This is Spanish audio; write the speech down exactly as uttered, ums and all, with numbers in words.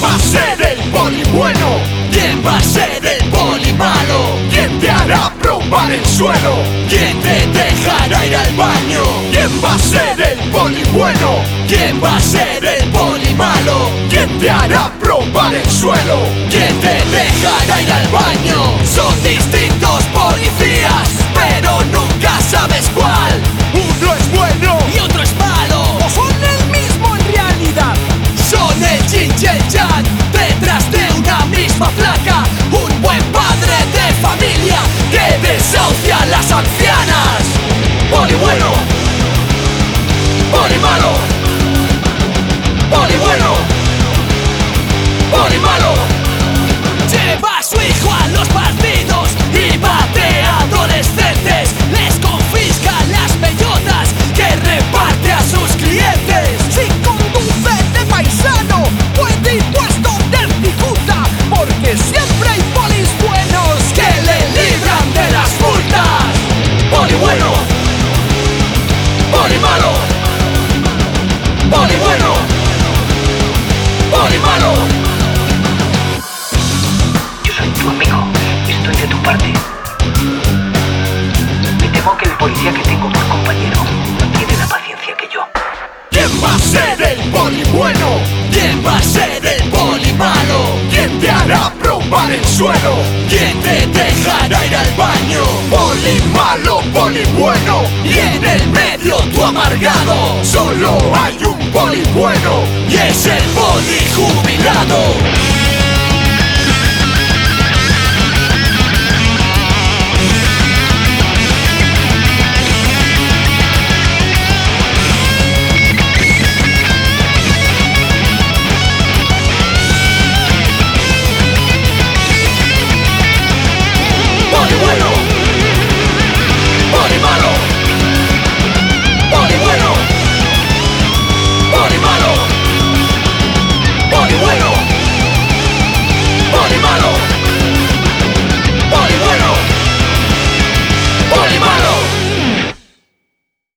va a ser el poli bueno? ¿Quién va a ser el poli malo? ¿Quién te hará probar el suelo? ¿Quién te dejará ir al baño? ¿Quién va a ser el poli bueno? ¿Quién va a ser el poli malo? ¿Quién te hará probar el suelo? ¿Quién te dejará ir al baño? Son distintos policías, pero nunca sabes cuál. Uno es bueno y otro es malo, o son el mismo en realidad. Son el yin y el yang, detrás de una misma placa. Un buen padre de familia que desahucia a las ancianas. Poli bueno, poli malo, poli bueno, poli malo. Lleva a su hijo a los partidos y batea a adolescentes. Les confisca las bellotas que reparte a sus clientes. Si conduce de paisano, puede ir puesto de cicuta, porque siempre hay polis buenos que le libran de las multas. Poli bueno, poli malo, poli bueno, poli malo. Yo soy tu amigo, estoy de tu parte. Me temo que el policía que tengo por compañero no tiene la paciencia que yo. ¿Quién va a ser el poli bueno? ¿Quién va a ser el poli malo? ¿Quién te hará probar el suelo? ¿Quién te dejará ir al baño? Poli malo, poli bueno, y en el medio tu amargado. Solo hay un poli bueno y es el poli jubilado.